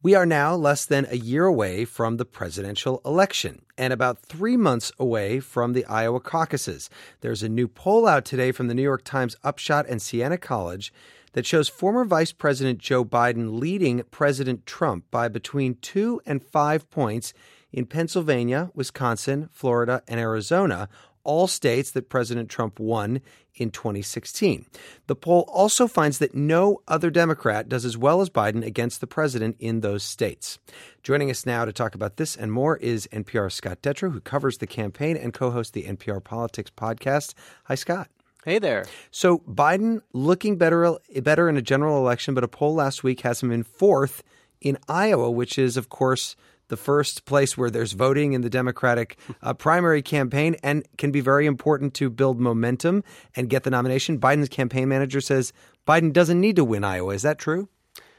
We are now less than a year away from the presidential election and about 3 months away from the Iowa caucuses. There's a new poll out today from the New York Times Upshot and Siena College that shows former Vice President Joe Biden leading President Trump by between 2 and 5 points in Pennsylvania, Wisconsin, Florida, and Arizona, all states that President Trump won in 2016. The poll also finds that no other Democrat does as well as Biden against the president in those states. Joining us now to talk about this and more is NPR's Scott Detrow, who covers the campaign and co-hosts the NPR Politics podcast. Hi, Scott. Hey there. So Biden looking better in a general election, but a poll last week has him in fourth in Iowa, which is, of course, the first place where there's voting in the Democratic primary campaign and can be very important to build momentum and get the nomination. Biden's campaign manager says Biden doesn't need to win Iowa. Is that true?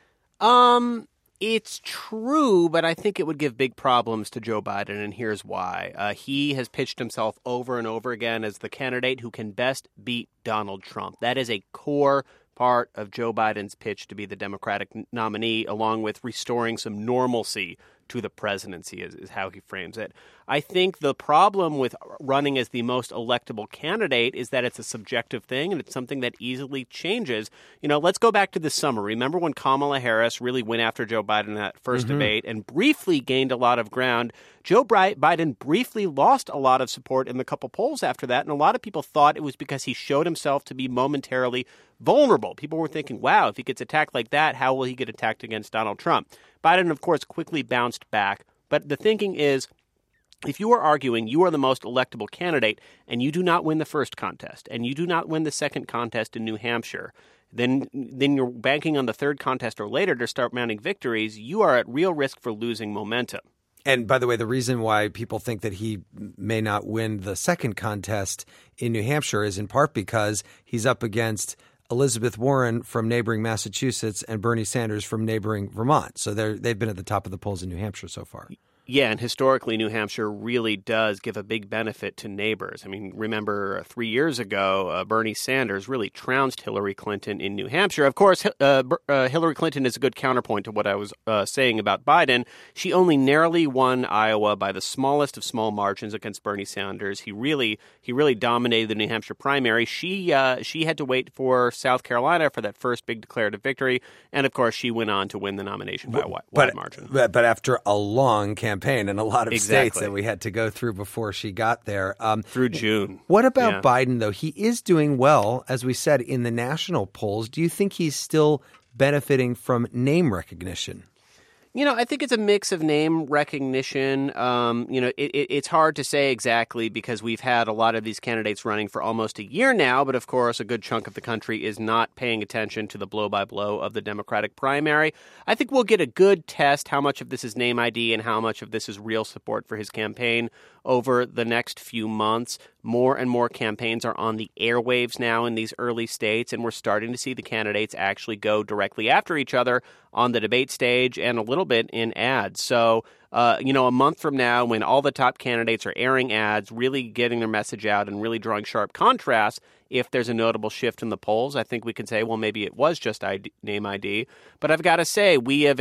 It's true, but I think it would give big problems to Joe Biden, and here's why. He has pitched himself over and over again as the candidate who can best beat Donald Trump. That is a core part of Joe Biden's pitch to be the Democratic nominee, along with restoring some normalcy to the presidency is how he frames it. I think the problem with running as the most electable candidate is that it's a subjective thing and it's something that easily changes. You know, let's go back to this summer. Remember when Kamala Harris really went after Joe Biden in that first debate and briefly gained a lot of ground? Joe Biden briefly lost a lot of support in the couple polls after that, and a lot of people thought it was because he showed himself to be momentarily vulnerable. People were thinking, wow, if he gets attacked like that, how will he get attacked against Donald Trump? Biden, of course, quickly bounced back. But the thinking is, if you are arguing you are the most electable candidate and you do not win the first contest and you do not win the second contest in New Hampshire, then you're banking on the third contest or later to start mounting victories. You are at real risk for losing momentum. And by the way, the reason why people think that he may not win the second contest in New Hampshire is in part because he's up against Elizabeth Warren from neighboring Massachusetts and Bernie Sanders from neighboring Vermont. So they've been at the top of the polls in New Hampshire so far. Yeah, and historically, New Hampshire really does give a big benefit to neighbors. I mean, remember 3 years ago, Bernie Sanders really trounced Hillary Clinton in New Hampshire. Of course, Hillary Clinton is a good counterpoint to what I was saying about Biden. She only narrowly won Iowa by the smallest of small margins against Bernie Sanders. He really dominated the New Hampshire primary. She had to wait for South Carolina for that first big declarative victory, and of course, she went on to win the nomination by a wide margin. But after a long campaign and a lot of states that we had to go through before she got there. Through June. What about Biden, though? He is doing well, as we said, in the national polls. Do you think he's still benefiting from name recognition? You know, I think it's a mix of name recognition. It's hard to say exactly because we've had a lot of these candidates running for almost a year now. But of course, a good chunk of the country is not paying attention to the blow-by-blow of the Democratic primary. I think we'll get a good test how much of this is name ID and how much of this is real support for his campaign over the next few months. More and more campaigns are on the airwaves now in these early states, and we're starting to see the candidates actually go directly after each other on the debate stage and a little bit in ads. So, a month from now, when all the top candidates are airing ads, really getting their message out and really drawing sharp contrasts, if there's a notable shift in the polls, I think we can say, well, maybe it was just name ID. But I've got to say,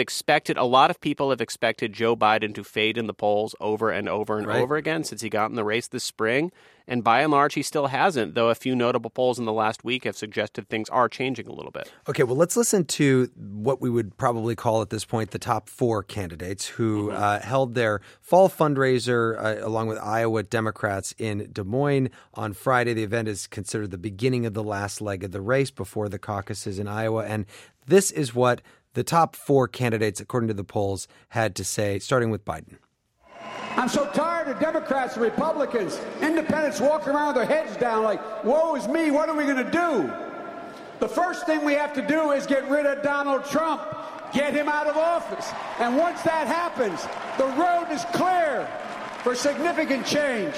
a lot of people have expected Joe Biden to fade in the polls over and over and over again since he got in the race this spring. And by and large, he still hasn't, though a few notable polls in the last week have suggested things are changing a little bit. Okay, well, let's listen to what we would probably call at this point the top four candidates who held their fall fundraiser along with Iowa Democrats in Des Moines on Friday. The event is considered the beginning of the last leg of the race before the caucuses in Iowa. And this is what the top four candidates, according to the polls, had to say, starting with Biden. I'm so tired of Democrats and Republicans, independents walking around with their heads down like, woe is me, what are we going to do? The first thing we have to do is get rid of Donald Trump, get him out of office. And once that happens, the road is clear for significant change.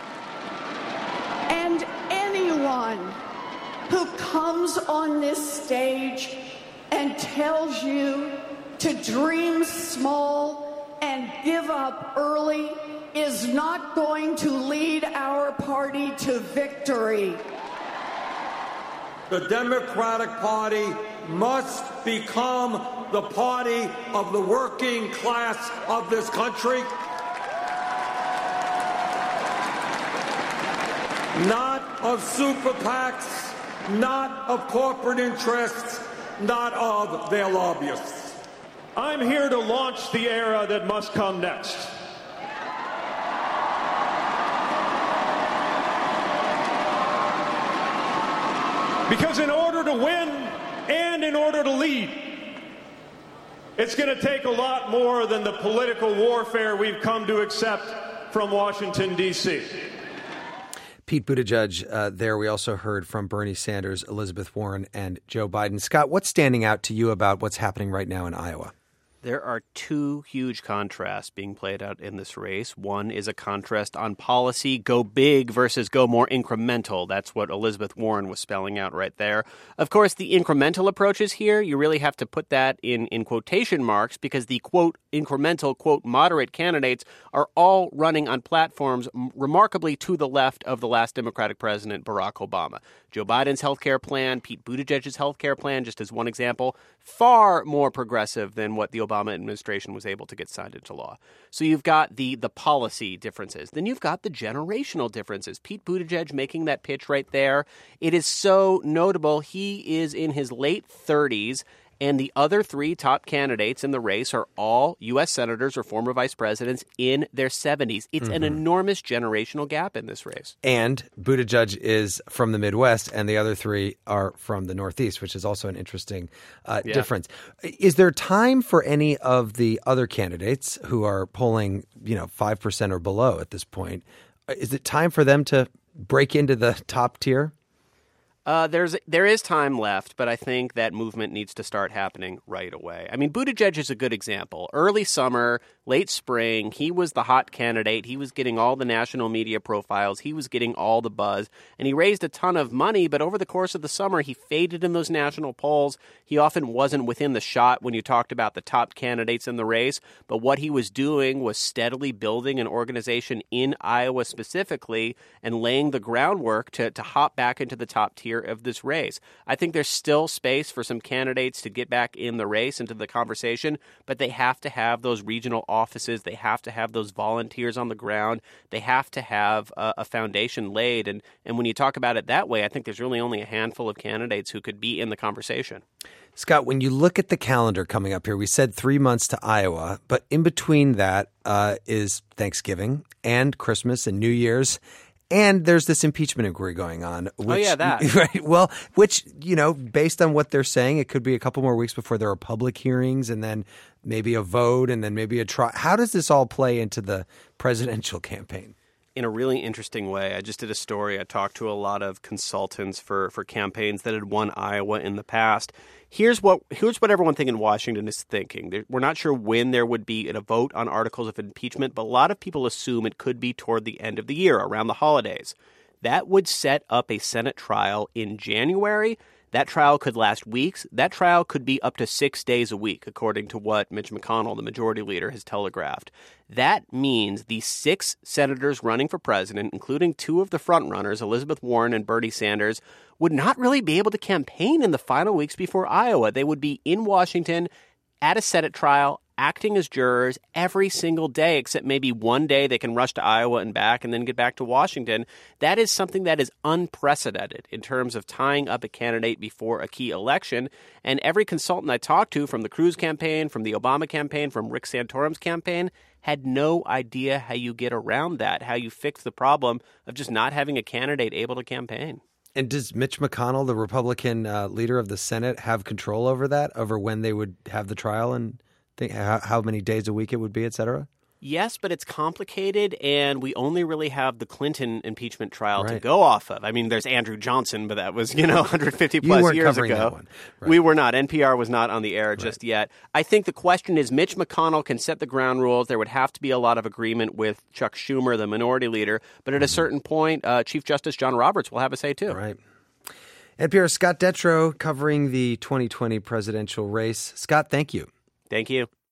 And anyone who comes on this stage and tells you to dream small and give up early is not going to lead our party to victory. The Democratic Party must become the party of the working class of this country? Not of super PACs, not of corporate interests, not of their lobbyists. I'm here to launch the era that must come next. Because in order to win and in order to lead, it's going to take a lot more than the political warfare we've come to accept from Washington, D.C. Pete Buttigieg there. We also heard from Bernie Sanders, Elizabeth Warren, and Joe Biden. Scott, what's standing out to you about what's happening right now in Iowa? There are two huge contrasts being played out in this race. One is a contrast on policy, go big versus go more incremental. That's what Elizabeth Warren was spelling out right there. Of course, the incremental approaches here, you really have to put that in quotation marks because the, quote, incremental, quote, moderate candidates are all running on platforms remarkably to the left of the last Democratic president, Barack Obama. Joe Biden's healthcare plan, Pete Buttigieg's healthcare plan, just as one example, far more progressive than what the Obama administration was able to get signed into law. So you've got the policy differences. Then you've got the generational differences. Pete Buttigieg making that pitch right there. It is so notable. He is in his late 30s. And the other three top candidates in the race are all U.S. senators or former vice presidents in their 70s. It's an enormous generational gap in this race. And Buttigieg is from the Midwest, and the other three are from the Northeast, which is also an interesting difference. Is there time for any of the other candidates who are polling, 5% or below at this point? Is it time for them to break into the top tier? There is time left, but I think that movement needs to start happening right away. I mean, Buttigieg is a good example. Early summer, late spring, he was the hot candidate. He was getting all the national media profiles. He was getting all the buzz, and he raised a ton of money. But over the course of the summer, he faded in those national polls. He often wasn't within the shot when you talked about the top candidates in the race. But what he was doing was steadily building an organization in Iowa specifically and laying the groundwork to hop back into the top tier of this race. I think there's still space for some candidates to get back in the race, into the conversation, but they have to have those regional offices. They have to have those volunteers on the ground. They have to have a foundation laid. And when you talk about it that way, I think there's really only a handful of candidates who could be in the conversation. Scott, when you look at the calendar coming up here, we said 3 months to Iowa, but in between that is Thanksgiving and Christmas and New Year's. And there's this impeachment inquiry going on. Which, that. Right. Well, which, based on what they're saying, it could be a couple more weeks before there are public hearings and then maybe a vote and then maybe a trial. How does this all play into the presidential campaign? In a really interesting way. I just did a story. I talked to a lot of consultants for campaigns that had won Iowa in the past. Here's what everyone in Washington is thinking. We're not sure when there would be a vote on articles of impeachment, but a lot of people assume it could be toward the end of the year, around the holidays. That would set up a Senate trial in January. That trial could last weeks. That trial could be up to 6 days a week, according to what Mitch McConnell, the majority leader, has telegraphed. That means the 6 senators running for president, including 2 of the frontrunners, Elizabeth Warren and Bernie Sanders, would not really be able to campaign in the final weeks before Iowa. They would be in Washington at a Senate trial, acting as jurors every single day, except maybe one day they can rush to Iowa and back and then get back to Washington. That is something that is unprecedented in terms of tying up a candidate before a key election. And every consultant I talked to, from the Cruz campaign, from the Obama campaign, from Rick Santorum's campaign, had no idea how you get around that, how you fix the problem of just not having a candidate able to campaign. And does Mitch McConnell, the Republican leader of the Senate, have control over that, over when they would have the trial and how many days a week it would be, et cetera? Yes, but it's complicated, and we only really have the Clinton impeachment trial to go off of. I mean, there's Andrew Johnson, but that was, 150 plus years ago. That one. Right. We were not. NPR was not on the air just yet. I think the question is, Mitch McConnell can set the ground rules. There would have to be a lot of agreement with Chuck Schumer, the minority leader. But at a certain point, Chief Justice John Roberts will have a say, too. Right. NPR's Scott Detrow covering the 2020 presidential race. Scott, thank you. Thank you.